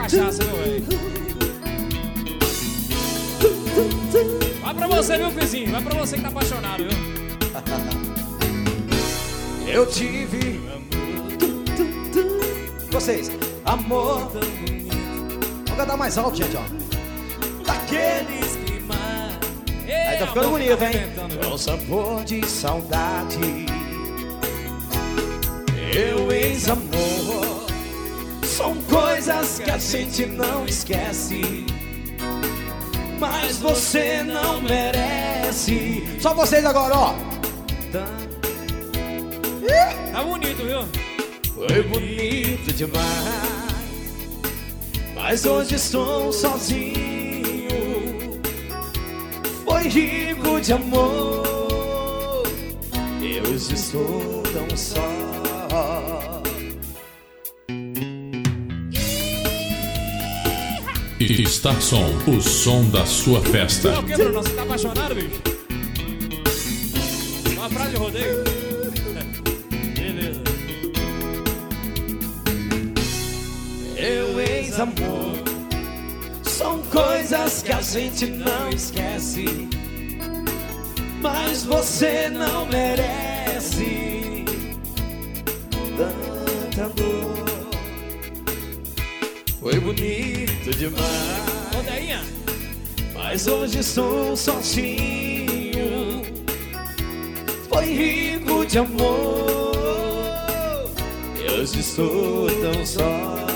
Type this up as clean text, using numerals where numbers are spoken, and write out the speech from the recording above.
cachaça, meu velho. Vai pra você, meu vizinho. Vai pra você que tá apaixonado, viu? Eu tive vocês, amor. Vamos cantar mais alto, gente, ó. Daqueles que mais. Aí tá ficando bonito, hein? É um sabor de saudade. Meu ex-amor. São coisas que a gente não esquece, mas você não merece. Só vocês agora, ó. Tá bonito, viu? Foi bonito demais, mas hoje estou sozinho. Foi rico de amor, eu hoje estou tão só. Starson, o som da sua festa. Não, o que, Bruno? Você tá apaixonado, bicho? Uma frase de rodeio. Beleza. Meu ex-amor, são coisas que a gente não esquece, mas você não merece tanta dor. Foi bonito demais, Rodeinha. mas hoje estou sozinho. Foi rico de amor, eu hoje estou tão só.